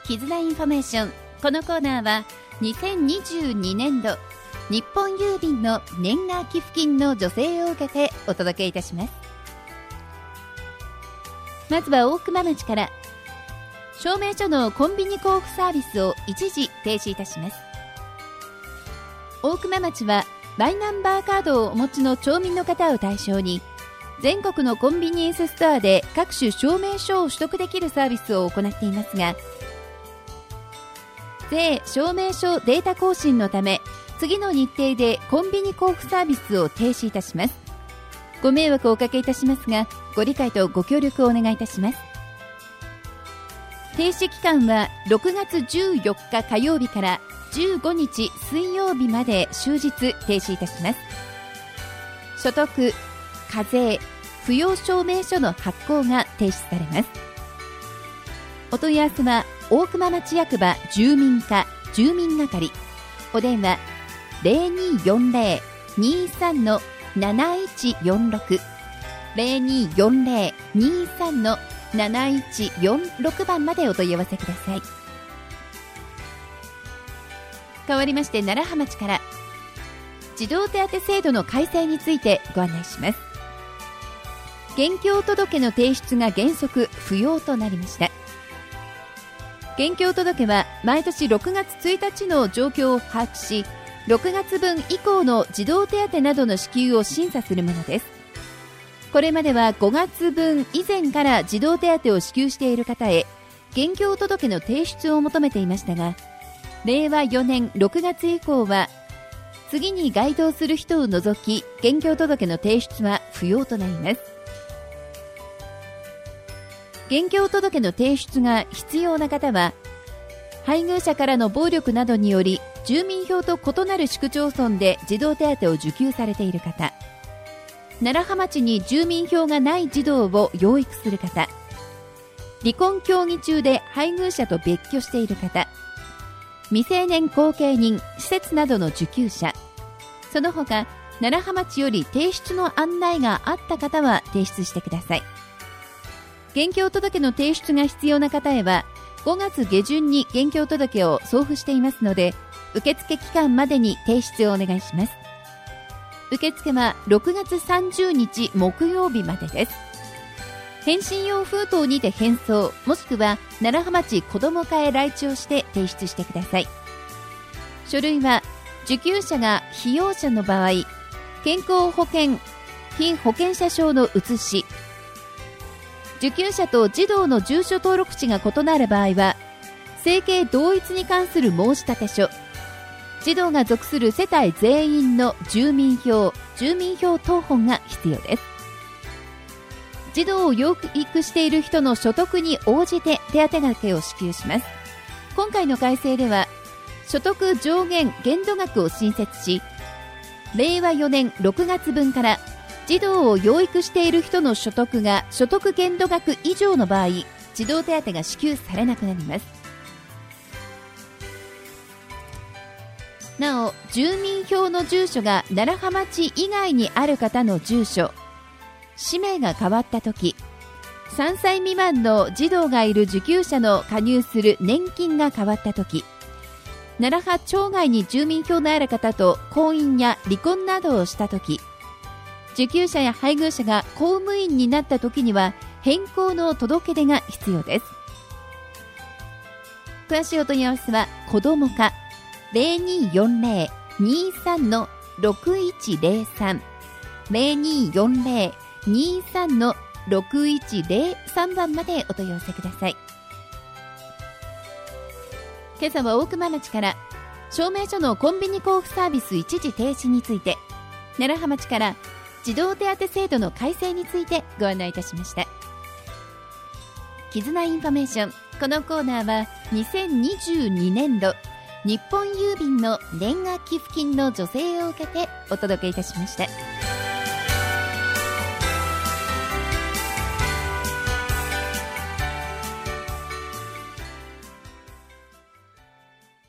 絆インフォメーション。このコーナーは2022年度日本郵便の年賀寄付金の助成を受けてお届けいたします。まずは大熊町から。証明書のコンビニ交付サービスを一時停止いたします。大熊町はマイナンバーカードをお持ちの町民の方を対象に、全国のコンビニエンスストアで各種証明書を取得できるサービスを行っていますが、税証明書データ更新のため、次の日程でコンビニ交付サービスを停止いたします。ご迷惑をおかけいたしますが、ご理解とご協力をお願いいたします。停止期間は6月14日火曜日から15日水曜日まで終日停止いたします。所得、課税、扶養証明書の発行が停止されます。お問い合わせは大熊町役場住民課住民係、お電話 0240-23-7146 0240-23-7146 番までお問い合わせください。変わりまして楢葉町から。児童手当制度の改正についてご案内します。現況届の提出が原則不要となりました。現況届は毎年6月1日の状況を把握し、6月分以降の児童手当などの支給を審査するものです。これまでは5月分以前から児童手当を支給している方へ現況届の提出を求めていましたが、令和4年6月以降は次に該当する人を除き現況届の提出は不要となります。現況届の提出が必要な方は、配偶者からの暴力などにより住民票と異なる市区町村で児童手当を受給されている方、楢葉町に住民票がない児童を養育する方、離婚協議中で配偶者と別居している方、未成年後継人、施設などの受給者、その他楢葉町より提出の案内があった方は提出してください。現況届の提出が必要な方へは5月下旬に現況届を送付していますので、受付期間までに提出をお願いします。受付は6月30日木曜日までです。返信用封筒にて返送、もしくは楢葉町子ども課へ来庁して提出してください。書類は受給者が被用者の場合、健康保険被保険者証の写し、受給者と児童の住所登録地が異なる場合は生計同一に関する申立書、児童が属する世帯全員の住民票謄本が必要です。児童を養育している人の所得に応じて手当額を支給します。今回の改正では所得上限限度額を新設し、令和4年6月分から児童を養育している人の所得が所得限度額以上の場合、児童手当が支給されなくなります。なお、住民票の住所が楢葉町以外にある方の住所、氏名が変わったとき、3歳未満の児童がいる受給者の加入する年金が変わったとき、楢葉町外に住民票のある方と婚姻や離婚などをしたとき、受給者や配偶者が公務員になったときには変更の届け出が必要です。詳しいお問い合わせは子ども課 0240-23-6103 0240-23-6103 番までお問い合わせください。今朝は大熊町から。証明書のコンビニ交付サービス一時停止について、楢葉町から児童手当制度の改正についてご案内いたしました。絆インフォメーション。このコーナーは2022年度日本郵便の年賀寄付金の助成を受けてお届けいたしました。